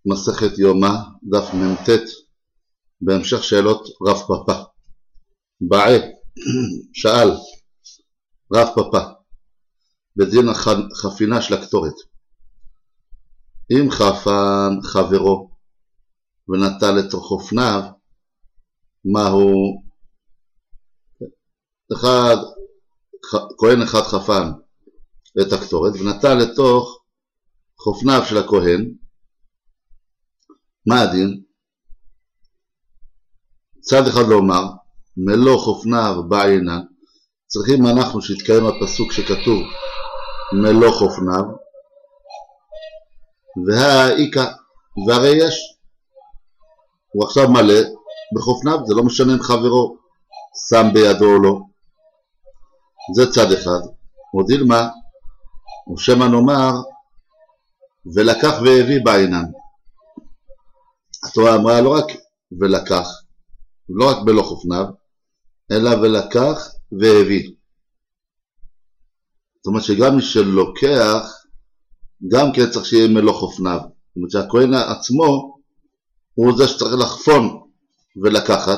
מסכת יומא, דף מ"ט, בהמשך שאלות רב פאפא. בעי שאל רב פאפא בדין החפינה של הקטורת, אם חפן חברו ונטל לתוך חופניו, מהו? כהן אחד חפן את הקטורת ונטל לתוך חופניו של הכהן, מה הדין? צד אחד לומר מלוא חופניו בעינן, צריכים אנחנו שיתקיים הפסוק שכתוב מלוא חופניו, והאיקה, והרי יש, הוא עכשיו מלא בחופניו, זה לא משנה אם חברו שם בידו או לא. זה צד אחד. עוד אילמה, ושמה נאמר ולקח והביא בעינן. התורה אמרה לא רק ולקח, לא רק בלא חופניו, אלא ולקח והביא. זאת אומרת שגם מי שלוקח, גם כן צריך שיהיה מלוא חופניו. זאת אומרת שהכהן עצמו הוא זה שצריך לחפון ולקחת.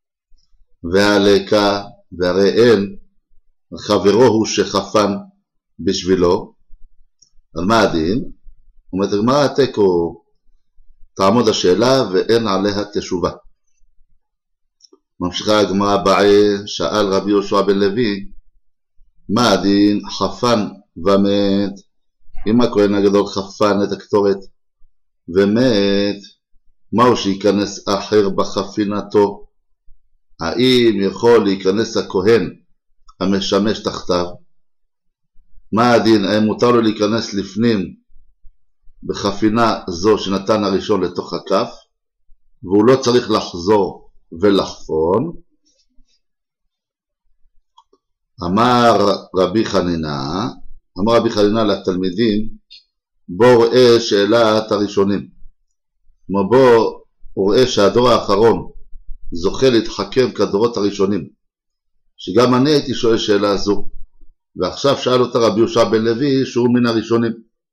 והלקה, והרי אין, חברו הוא שחפן בשבילו. על מה הדין? אומרת הגמרא תיקו, תעמוד השאלה ואין עליה תשובה. ממשיכה הגמרא בעי, שאל רבי יהושע בן לוי, מה הדין חפן ומת? אם הכהן הגדול חפן את הקטורת ומת, מהו שייכנס אחר בחפינתו? האם יכול להיכנס הכהן המשמש תחתיו? מה הדין? האם מותר לו להיכנס לפנים בחפינה זו שנתן הראשון לתוך הכף, והוא לא צריך לחזור ולחפון? אמר רבי חנינא לתלמידים, בוא ראה שאלת הראשונים. בוא ראה שהדור האחרון זוכה להתחכם כדורות הראשונים, שגם אני הייתי שואל שאלה זו, ועכשיו שאל אותה רבי יהושע בן לוי שהוא מן הראשונים.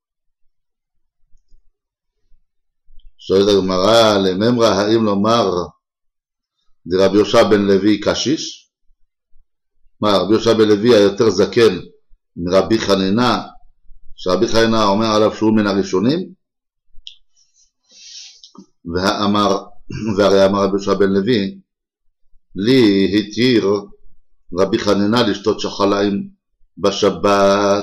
שואלת הגמרא לממרא, האם לומר דרבי יהושע בן לוי קשיש? מה, רבי יהושע בן לוי היותר זקן מרבי חנינא, שרבי חנינא אומר עליו שהוא מן הראשונים? והרי אמר רבי יהושע בן לוי, לי התיר רבי חנינא לשתות שחליים בשבת.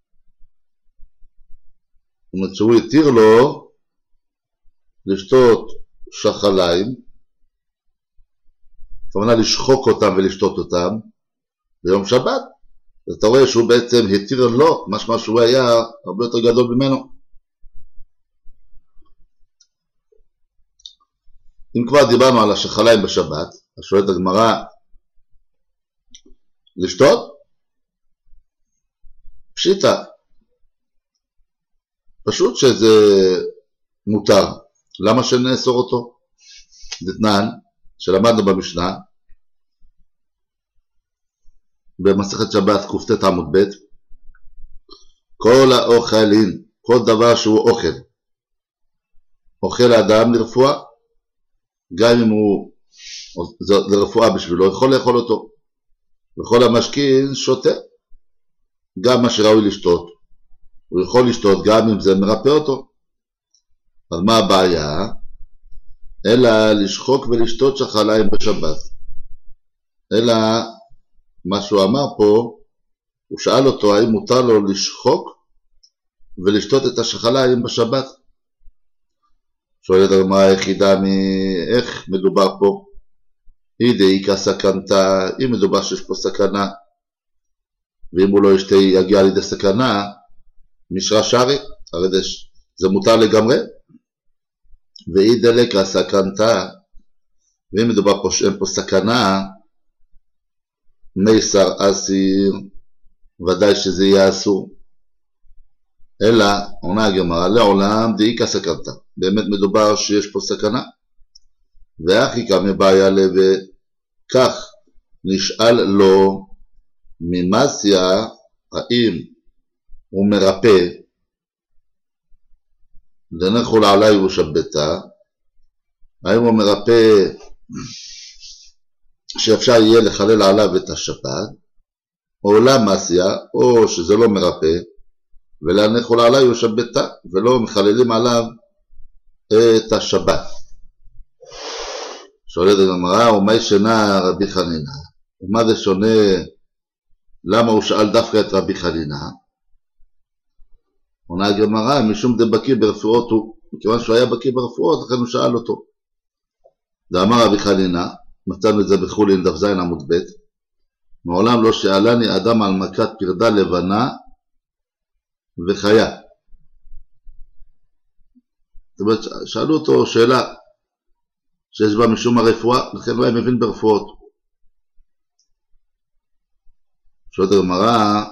זאת אומרת שהוא התיר לו לשתות שחליים, זאת אומרת לשחוק אותם ולשתות אותם ביום שבת. אז אתה רואה שהוא בעצם התיר לו משמע שהוא היה הרבה יותר גדול ממנו. אם כבר דיברנו על השחליים בשבת, אז שואלת הגמרא, לשתות? פשיטה, פשוט שזה מותר. למה שנאסור אותו? דתנן, שלמדנו במשנה, במסכת שבת קט עמוד ב', כל האוכלים, כל דבר שהוא אוכל האדם לרפואה, גם אם זה לרפואה בשבילו, יכול לאכול אותו. וכל המשכין שותה, גם מה שראוי לשתות, הוא יכול לשתות גם אם זה מרפא אותו. אז מה הבעיה? אלא לשחוק ולשתות שחליים בשבת. אלא מה שהוא אמר פה, הוא שאל אותו האם מותר לו לשחוק ולשתות את השחליים בשבת. שואלת הגמרא היחידה איך מדובר פה? אידאיקה סכנתא, אם מדובר שיש פה סכנה, ואם הוא לא יגיע לידי סכנה, משרה שרי, הרי זה מותר לגמרי. ואידאיקה סכנתא, ואם מדובר פה שאין פה סכנה, מייסר אסיר, ודאי שזה יהיה אסור. אלא, עונה הגמרא, לעולם דאיקה סכנתא, באמת מדובר שיש פה סכנה. ואחי כמה בעיה וכך נשאל לו ממסיה, האם הוא מרפא דנחול עלי ושבתה, האם הוא מרפא שאפשר יהיה לחלל עליו את השבת, או למסיה, או שזה לא מרפא, ולנחול עלי ושבתה, ולא מחללים עליו את השבת. שואלת הגמרא, ומה ישנה רבי חנינא? ומה זה שונה? למה הוא שאל דווקא את רבי חנינא? עונה הגמרא, משום דבקיא ברפואות הוא, מכיוון שהוא היה בקיא ברפואות, לכן הוא שאל אותו. דאמר רבי חנינא, מצאנו את זה בחולין דף ז עמוד ב', מעולם לא שאלני אדם על מכת פרדה לבנה וחיה. זאת אומרת, שאלו אותו שאלה שיש בה משום הרפואה, לכן לא היה מבין ברפואות. שואלת הגמרא,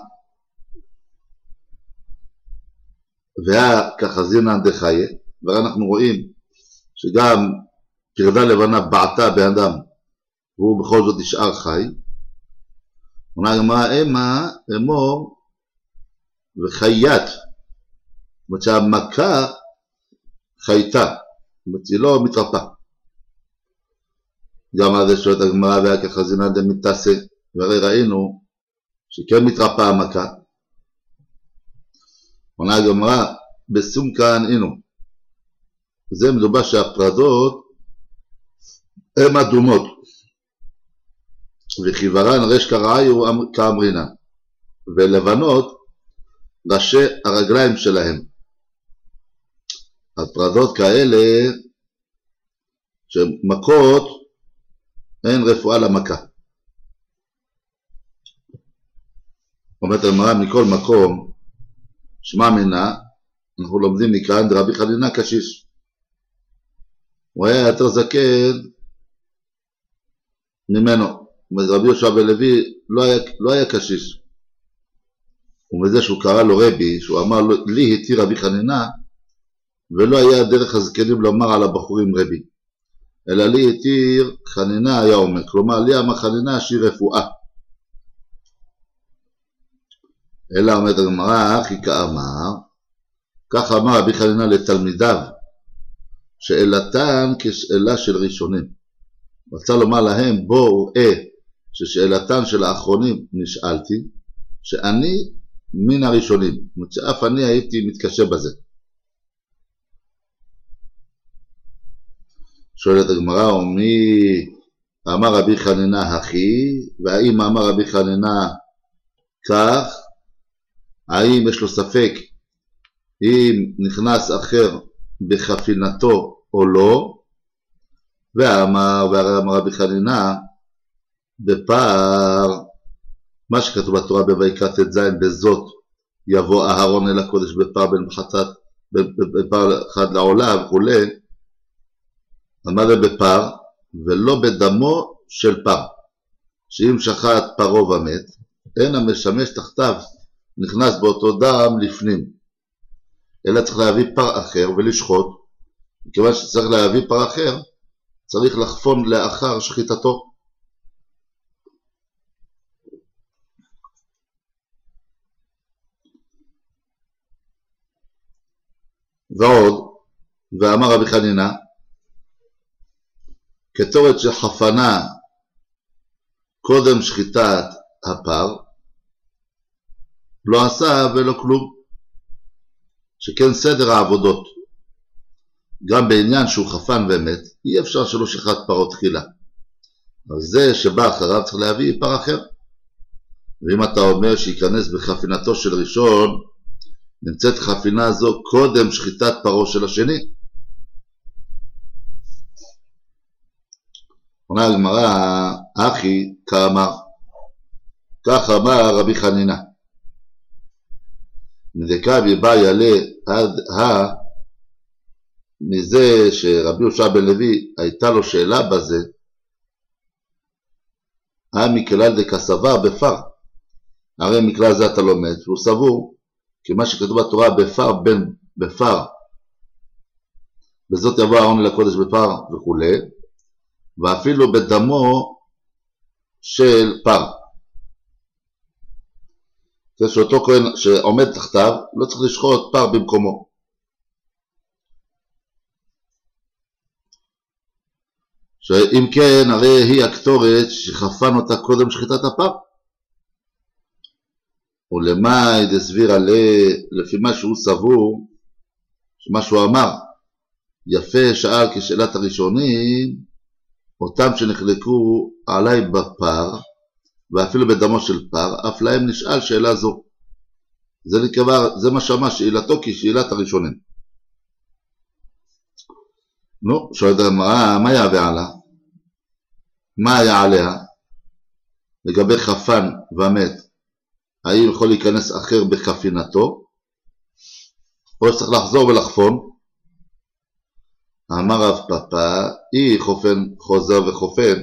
והיה כחזינן דחיה, ואנחנו רואים שגם פרדה לבנה בעטה באדם, והוא בכל זאת נשאר חי. עונה הגמרא, אמור וחיית, זאת אומרת שהמכה חייתה, זאת אומרת היא לא מתרפאה. גם על זה שואלת הגמרא, והיה כחזינן דמתעשה, והרי ראינו שכן מתרפאה המכה. עונה הגמרא, בסומקן אינו, זה מדובר שהפרדות הן אדומות, וחיוורן רש קרעיו כאמרינן, ולבנות ראשי הרגליים שלהם. הפרדות כאלה שמכות אין רפואה למכה. אומרת הגמרא, מכל מקום שמע מינה, אנחנו לומדים מכאן דרבי חנינא קשיש. הוא היה יותר זקן ממנו. רבי יהושע בן לוי לא היה קשיש. ומזה שהוא קרא לו רבי, שהוא אמר לי התיר רבי חנינא, ולא היה דרך הזקנים לומר על הבחורים רבי, אלא לי התיר חנינא היה אומר, כלומר לי אמר חנינא שהיא רפואה. אלא אומרת הגמרא, אחי כאמר, כך אמר רבי חנינא לתלמידיו, שאלתן כשאלה של ראשונים. רצה לומר להם, בואו ששאלתן של האחרונים נשאלתי, שאני מן הראשונים, זאת אומרת שאף אני הייתי מתקשה בזה. שואלת הגמרא, ומי אמר רבי חנינא אחי, והאם אמר רבי חנינא כך, האם יש לו ספק אם נכנס אחר בחפינתו או לא, ואמר רבי חנינא בפער, מה שכתוב בתורה בויקרא ט"ז, בזאת יבוא אהרון אל הקודש בפער בין חטאת, בפער אחד לעולה וכו'. מה זה בפער? ולא בדמו של פר, שאם שחט פרו ומת, אין המשמש תחתיו נכנס באותו דם לפנים, אלא צריך להביא פר אחר ולשחוט. מכיוון שצריך להביא פר אחר, צריך לחפון לאחר שחיטתו. ועוד, ואמר רבי חנינא, כתורת שחפנה קודם שחיטת הפר, לא עשה ולא כלום, שכן סדר העבודות, גם בעניין שהוא חפן ומת, אי אפשר שלא שחט פרו תחילה. אז זה שבא אחריו צריך להביא פר אחר. ואם אתה אומר שיכנס בחפינתו של ראשון, נמצאת חפינה זו קודם שחיטת פרו של השני. עונה הגמרא, אחי כאמר, כך אמר רבי חנינא, מדקאבי בא יעלה עד מזה שרבי יהושע בן לוי הייתה לו שאלה בזה, מכלל דקסבר בפר, הרי מכלל זה אתה לומד, והוא סבור, כי מה שכתוב בתורה בפר בין בפר, בזאת יבוא אהרון אל הקודש בפר וכו', ואפילו בדמו של פר. זה שאותו כהן שעומד תחתיו, לא צריך לשחוט פר במקומו. שאם כן, הרי היא הקטורת שחפן אותה קודם שחיטת הפר. ולמאי דסביר עליה, לפי מה שהוא סבור, מה שהוא אמר, יפה שאל כשאלת הראשונים, אותם שנחלקו עליי בפר, ואפילו בדמו של פר, אף להם נשאל שאלה זו. זה מה שאמר שאלתו כשאלת הראשונים. נו, שואלת הגמרא, מה יעלה עליה? מה היה עליה? לגבי חפן ומת, האם יכול להיכנס אחר בחפינתו, או שצריך לחזור ולחפון? אמר רב פאפא, היא חופן חוזר וחופן,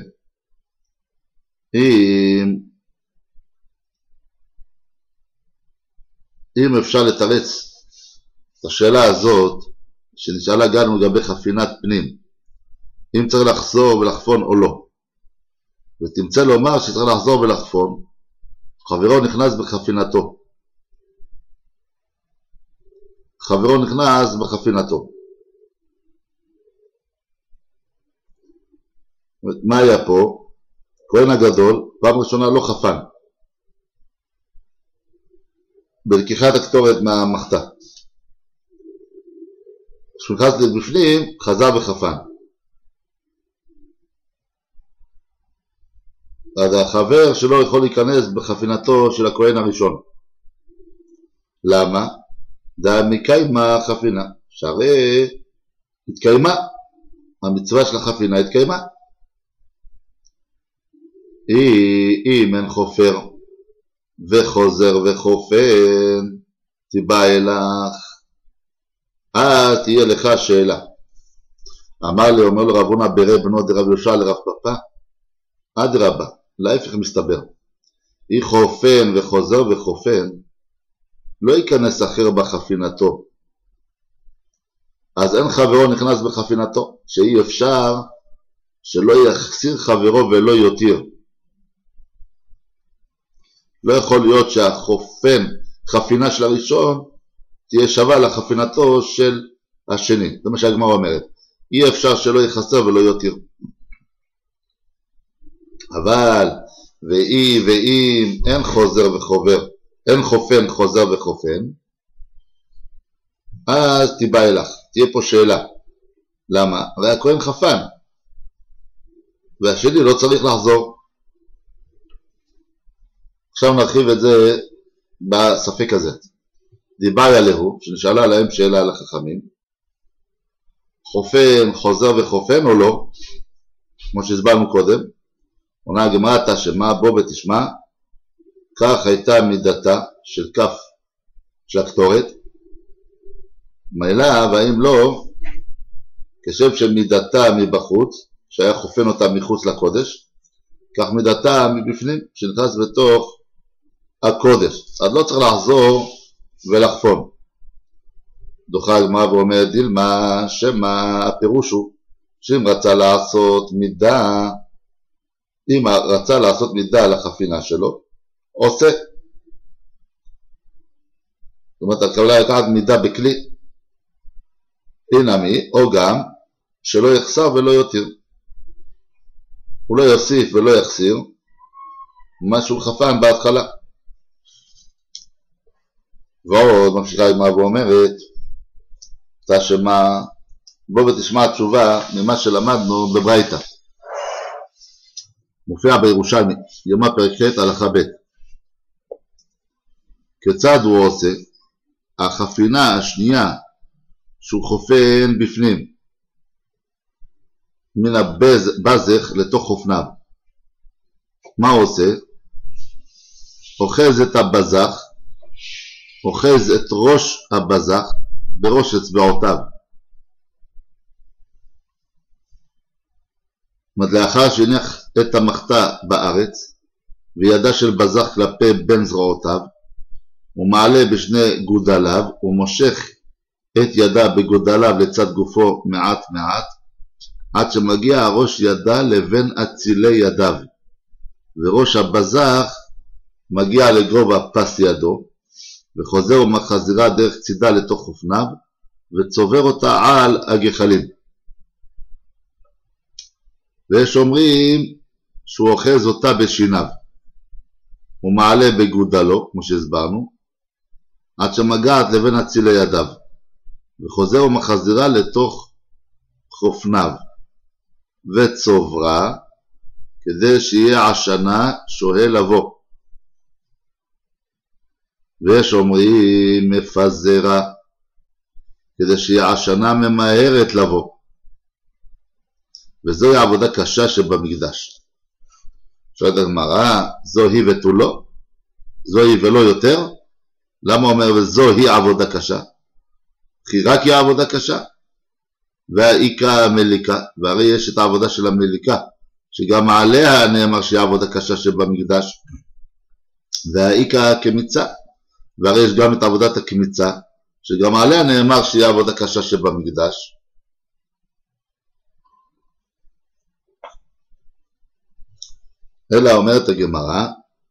אם אפשר לתרץ את השאלה הזאת שנשאלה גם לגבי חפינת פנים, אם צריך לחזור ולחפון או לא, ותמצא לומר שצריך לחזור ולחפון, חברו נכנס בחפינתו. חברו נכנס בחפינתו. מה היה פה? כהן הגדול, פעם ראשונה לא חפן. בלקיחת הקטורת מהמחתה. כשנכנס לבפנים, חזר וחפן. אז החבר שלו יכול להיכנס בחפינתו של הכהן הראשון. למה? מקיימה חפינה. שהרי התקיימה. המצווה של החפינה התקיימה. אם אין חופר וחוזר וחופן, תיבא אלך, אז תהיה לך שאלה. אמר לי, אומר לו רב הונא ברי בנו דרב יהושע לרב פאפא, אדרבה, להפך מסתבר. היא חופן וחוזר וחופן, לא ייכנס אחר בחפינתו. אז אין חברו נכנס בחפינתו, שאי אפשר שלא יחסיר חברו ולא יותיר. לא יכול להיות שהחופן, חפינה של הראשון, תהיה שווה לחפינתו של השני. זה מה שהגמרא אומרת. אי אפשר שלא יחסר ולא יותיר. אבל, ואם אין חוזר וחובר, אין חופן חוזר וחופן, אז תיבא אלך. תהיה פה שאלה. למה? הרי הכהן חפן. והשני לא צריך לחזור. עכשיו נרחיב את זה בספק הזה. דיבר עליהו, שנשאלה עליהם שאלה על החכמים, חופן, חוזר וחופן או לא, כמו שהסברנו קודם, עונה הגמרא תשמע בוא ותשמע, כך הייתה מידתה של כף של הקטורת, מילא והאם לא, כשם שמידתה מבחוץ, שהיה חופן אותה מחוץ לקודש, כך מידתה מבפנים, שנכנס בתוך הקודש. אז לא צריך לחזור ולחפון. דוחה הגמרא ואומרת דילמה, שמה הפירוש הוא שאם רצה לעשות מידה, אם רצה לעשות מידה על החפינה שלו, עושה. זאת אומרת, הכוונה לקחת מידה בכלי, אינמי, או גם שלא יחסר ולא יותיר. הוא לא יוסיף ולא יחסיר מה שהוא חפן בהתחלה. ועוד ממשיכה הגמרא ואומרת, תשמע, בוא ותשמע התשובה ממה שלמדנו בברייתא. מופיע בירושלמי, יומא פרק ח' הלכה ב'. כיצד הוא עושה? החפינה השנייה שהוא חופן בפנים מן הבזך לתוך חופניו. מה הוא עושה? אוחז את הבזך, אוחז את ראש הבזך בראש אצבעותיו. לאחר שהניח את המחתה בארץ וידה של בזך כלפי בין זרועותיו, הוא מעלה בשני גודליו ומושך את ידה בגודליו לצד גופו מעט מעט, עד שמגיע הראש ידה לבין אצילי ידיו, וראש הבזך מגיע לגובה פס ידו, וחוזר ומחזירה דרך צידה לתוך חופניו, וצובר אותה על הגחלים. ויש אומרים שהוא אוחז אותה בשיניו, הוא מעלה בגודלו, כמו שהסברנו, עד שמגעת לבין הצילי ידיו, וחוזר ומחזירה לתוך חופניו, וצוברה, כדי שיהיה עשנה שוהה לבוא. ויש אומרים מפזרה, כדי שיהיה עשנה ממהרת לבוא. וזוהי העבודה קשה שבמקדש. שואלת הגמרא, זוהי ותו לא? זוהי ולא יותר? למה אומר וזוהי עבודה קשה? כי רק היא עבודה קשה. והאיקה המליקה, והרי יש את העבודה של המליקה, שגם עליה נאמר שהיא עבודה קשה שבמקדש. והאיקה הקמיצה, והרי יש גם את עבודת הקמיצה, שגם עליה נאמר שהיא עבודה קשה שבמקדש. אלא אומרת הגמרא,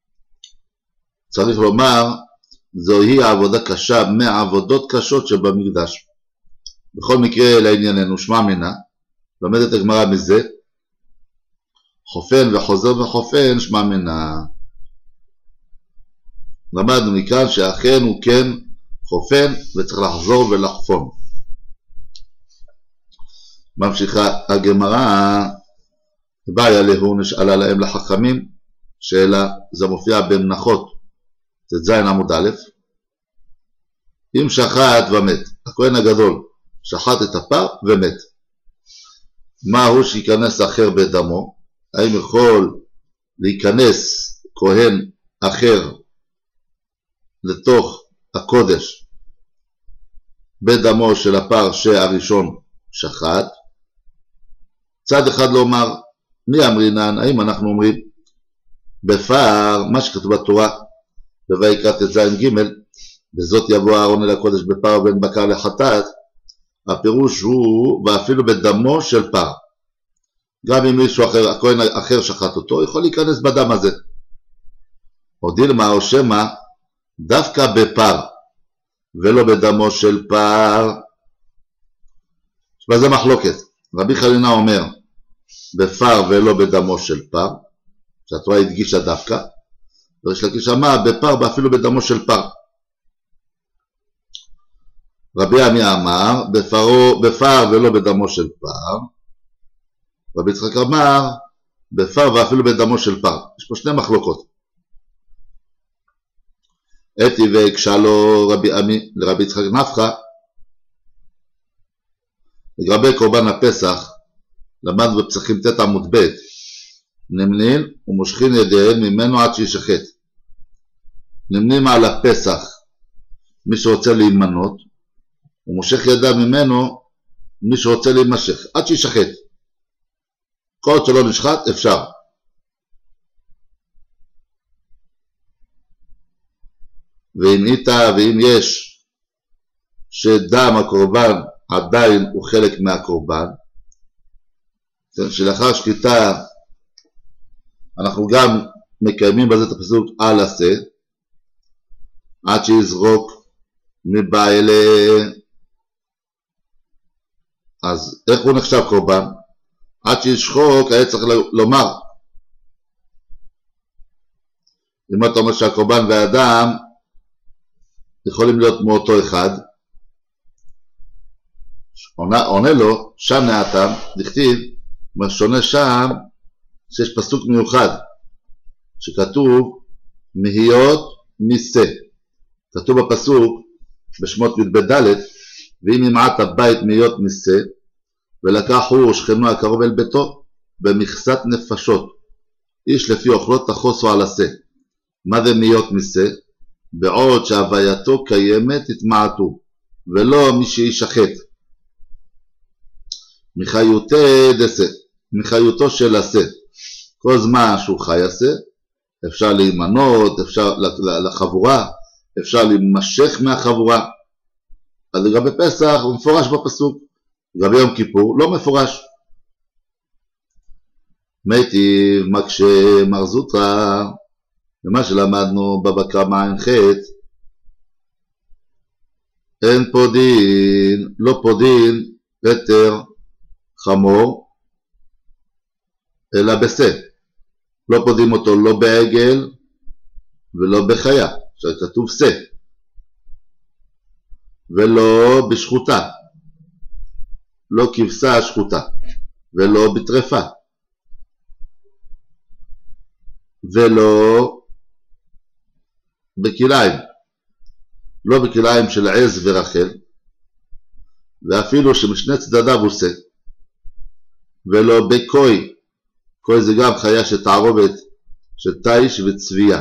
צריך לומר, זוהי עבודה קשה מעבודות קשות שבמקדש. בכל מקרה לענייננו, שמע מנה, לומדת הגמרא מזה, חופן וחוזר וחופן, שמע מנה. למדנו מכאן שאכן הוא כן חופן וצריך לחזור ולחפון. ממשיכה הגמרא, בעיה להוא נשאלה להם לחכמים, שאלה, זה מופיע במנחות, ט"ז עמוד א', אם שחט ומת, הכהן הגדול שחט את הפר ומת, מה הוא שיכנס אחר בדמו? האם יכול להיכנס כהן אחר לתוך הקודש בדמו של הפר שהראשון שחט? צד אחד לא אומר, מי אמרינן? האם אנחנו אומרים בפר, מה שכתוב בתורה בויקרא ט"ז ג', בזאת יבוא אהרון אל הקודש בפר ובן בקר לחטאת, הפירוש הוא ואפילו בדמו של פר, גם אם מישהו אחר, הכהן אחר שחט אותו, יכול להיכנס בדם הזה. או דילמה או שמא דווקא בפר ולא בדמו של פר. וזה מחלוקת. רבי חנינא אומר בפר ולא בדמו של פר, שהתורה הדגישה דווקא, וריש לקיש אמר בפר ואפילו בדמו של פר. רבי עמי אמר בפר ולא בדמו של פר, רבי יצחק אמר בפר ואפילו בדמו של פר. יש פה שני מחלוקות. אתי והקשה לו רבי עמי לרבי יצחק נפחא, לגבי קורבן הפסח למדנו בפסחים ט' עמוד ב', נמנין ומושכין ידיהם ממנו עד שישחט. נמנים על הפסח מי שרוצה להימנות, ומושך ידיו ממנו מי שרוצה להימשך עד שישחט. כל עוד שלא נשחט אפשר. ואם יש שדם הקורבן עדיין הוא חלק מהקורבן, שלאחר שחיטה אנחנו גם מקיימים בזה את הפסוק על עשה, עד שיזרוק מבעלה. אז איך הוא נחשב קורבן? עד שישחוק היה צריך לומר. אם אתה אומר שהקורבן והאדם יכולים להיות מאותו אחד, עונה לו שם נעתם, דכתיב, מה שונה שם שיש פסוק מיוחד שכתוב מהיות מיסה. כתוב בפסוק בשמות י"ב ד', ואם ימעט הבית מהיות מיסה, ולקח הוא שכנו הקרוב אל ביתו במכסת נפשות, איש לפי אוכלות תחוסו על עשה. מה זה מהיות מיסה? בעוד שהווייתו קיימת התמעטו, ולא מי שישחט. מחיותו של עשה, כל זמן שהוא חי עשה, אפשר להימנות, אפשר לחבורה, אפשר להימשך מהחבורה. אז לגבי פסח הוא מפורש בפסוק, לגבי יום כיפור לא מפורש. מיטיב מקשה מר זוטרא, ומה שלמדנו בבא קמא ע"ח, אין פודין, לא פודין פטר חמור אלא בשה. לא פודים אותו לא בעגל ולא בחיה, שכתוב שה. ולא בשחוטה, לא כבשה שחוטה, ולא בטרפה, ולא בכליים, לא בכליים של עז ורחל, ואפילו שמשני צדדיו הוא שה, ולא בקוי, קוי זה גם חיה שתערובת של תיש וצבייה.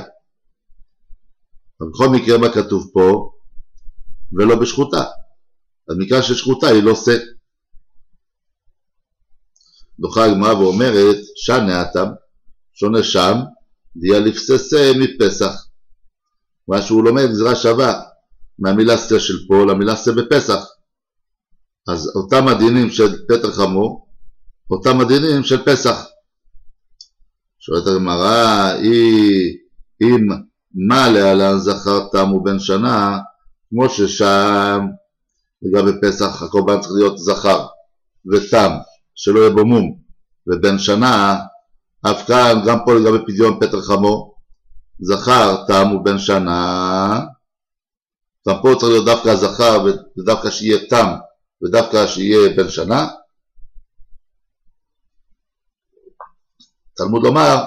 בכל מקרה מה כתוב פה? ולא בשחוטה. אז מכאן ששחוטה היא לא שה. דוחה הגמרא ואומרת, שנה אתם, שונה שם, דיה לפססה מפסח. מה שהוא לומד גזרה שווה מהמילה שה של פה למילה שה בפסח. אז אותם הדינים של פטר חמור, אותם הדינים של פסח. שואלת הגמרא, אם מה להלן זכר תם ובן שנה, כמו ששם לגבי פסח הקורבן צריך להיות זכר ותם, שלא יהיה בו מום, ובן שנה, אף כאן גם פה לגבי פדיון פטר חמור, זכר תם ובן שנה, גם פה צריך להיות דווקא זכר ודווקא שיהיה תם ודווקא שיהיה בן שנה. תלמוד לומר,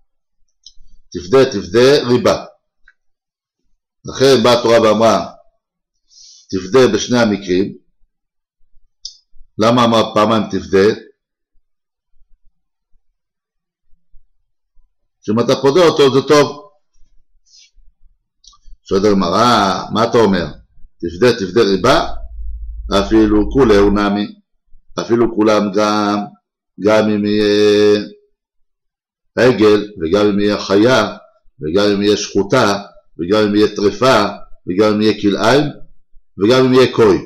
תפדה ריבה. לכן באה התורה ואמרה, תפדה בשני המקרים. למה אמר פעמיים תפדה? שאם אתה פודה אותו זה טוב. שואלת הגמרא, מה אתה אומר? תפדה ריבה? אפילו כולהו נמי, אפילו כולם גם אם יהיה עגל, וגם אם יהיה חיה, וגם אם יהיה שחוטה, וגם אם יהיה טרפה, וגם אם יהיה כלאיים, וגם אם יהיה קוי.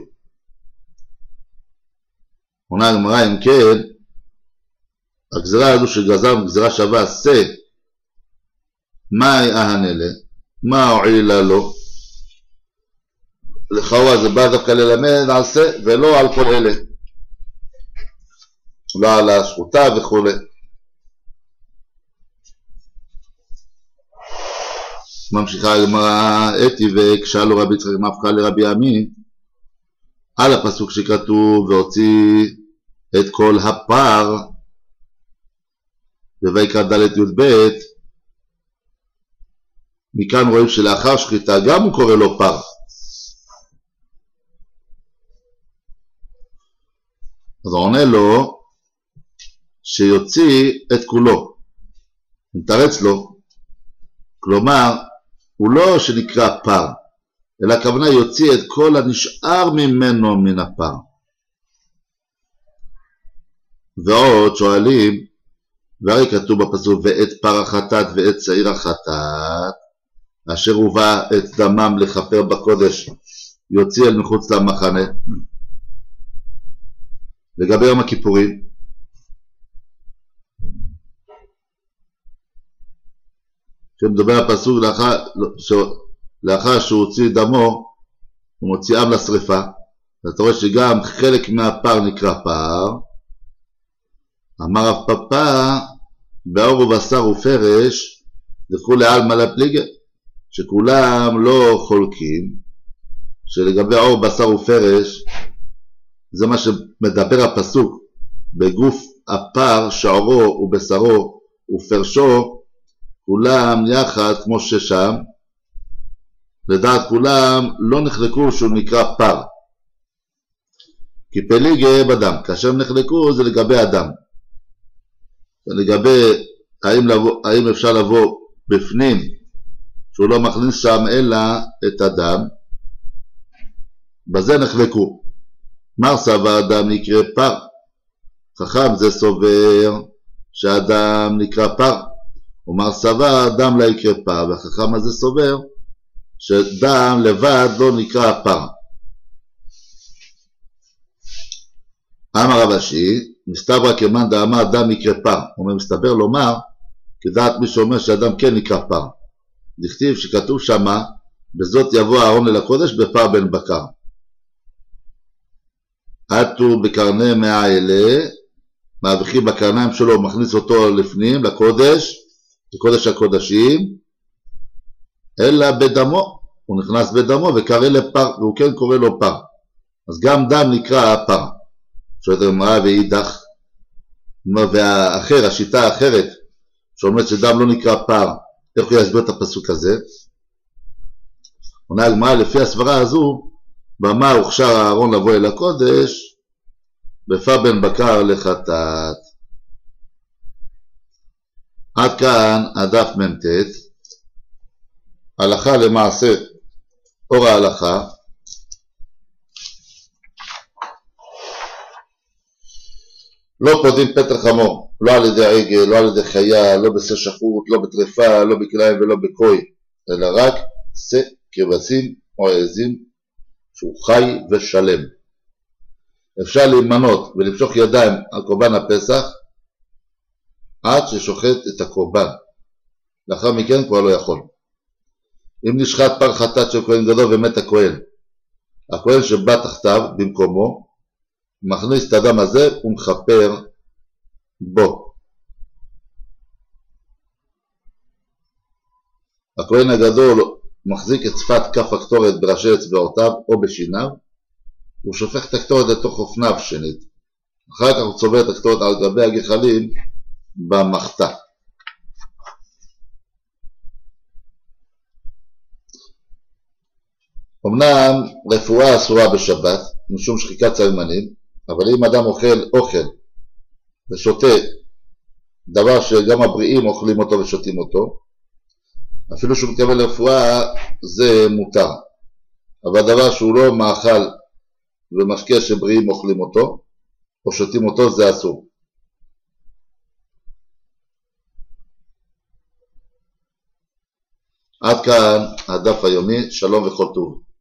עונה הגמרא, אם כן, הגזרה הזו שגזרנו גזרה שווה שה, מה יענה לה? מה הועילה לו? לכאורה זה בא דווקא ללמד על שה ולא על כל אלה, לא על השחוטה וכו'. ממשיכה הגמרא, אתי והקשה לו רבי יצחק מפקא לרבי עמי על הפסוק שכתוב והוציא את כל הפר בויקרא ד' י"ב. מכאן רואים שלאחר שחיטה גם הוא קורא לו פר. אז הוא עונה לו שיוציא את כולו, נתרץ לו, כלומר הוא לא שנקרא פר, אלא הכוונה יוציא את כל הנשאר ממנו מן הפר. ועוד שואלים, והרי כתוב בפסוק ואת פר החטאת ואת שעיר החטאת אשר הובא את דמם לכפר בקודש יוציא אל מחוץ למחנה. לגבי יום הכיפורים, כשמדבר הפסוק לאחר שהוא הוציא דמו הוא מוציאם לשריפה, אתה רואה שגם חלק מהפר נקרא פר. אמר רב פפא באור ובשר ופרש לכולי עלמא לפליגי, שכולם לא חולקים שלגבי אור בשר ופרש זה מה שמדבר הפסוק בגוף הפר שעורו ובשרו ופרשו כולם יחד כמו ששם, לדעת כולם לא נחלקו שהוא נקרא פר, כי פליגי בדם, כאשר נחלקו זה לגבי אדם, לגבי האם אפשר לבוא בפנים שהוא לא מכניס שם אלא את הדם, בזה נחלקו. מר סבר אדם נקרא פר, חכם זה סובר שהאדם נקרא פר, ומר סבר אדם לא יקרא פר, והחכם הזה סובר שדם לבד לא נקרא פר. אמר רב אשי מסתברא כמאן דאמר אדם יקרא פר, אומר מסתבר לומר כדעת מי שאומר שאדם כן נקרא פר, דכתיב שכתוב שמה בזאת יבוא אהרון אל הקודש בפר בן בקר. עטו בקרני מאה אלה מאבכים בקרניים שלו, מכניס אותו לפנים, לקודש הקודשים, אלא בדמו, הוא נכנס בדמו וקרא לפר, והוא כן קורא לו פר. אז גם דם נקרא פר. שואלת הגמרא ואידך, והאחר, השיטה האחרת, שאומרת שדם לא נקרא פר, איך הוא יסביר את הפסוק הזה? עונה הגמרא, לפי הסברה הזו, במה הוכשר הארון לבוא אל הקודש, בפר בן בקר לחטאת. עד כאן הדף מ"ט. הלכה למעשה, אור ההלכה. לא פודים פטר חמור, לא על ידי עגל, לא על ידי חיה, לא בשא שחוט, לא בטרפה, לא בכליים ולא בקוי, אלא רק שא כבשים או עזים שהוא חי ושלם. אפשר להימנות ולמשוך ידיים על קורבן הפסח עד ששוחט את הקורבן. לאחר מכן כבר לא יכול. אם נשחט פר חטאת של כהן גדול ומת הכהן, הכהן שבא תחתיו במקומו, מכניס את הדם הזה ומכפר בו. הכהן הגדול מחזיק את שפת כף הקטורת בראשי אצבעותיו או בשיניו, הוא שופך את הקטורת לתוך אופניו שנית. אחר כך הוא צובר את הקטורת על גבי הגחלים במחתה. אמנם רפואה אסורה בשבת משום שחיקת צלמנים, אבל אם אדם אוכל ושותה דבר שגם הבריאים אוכלים אותו ושותים אותו, אפילו שהוא מתכוון לרפואה, זה מותר. אבל דבר שהוא לא מאכל ומשקה שבריאים אוכלים אותו או שותים אותו, זה אסור. עד כאן הדף היומי. שלום וכל טוב.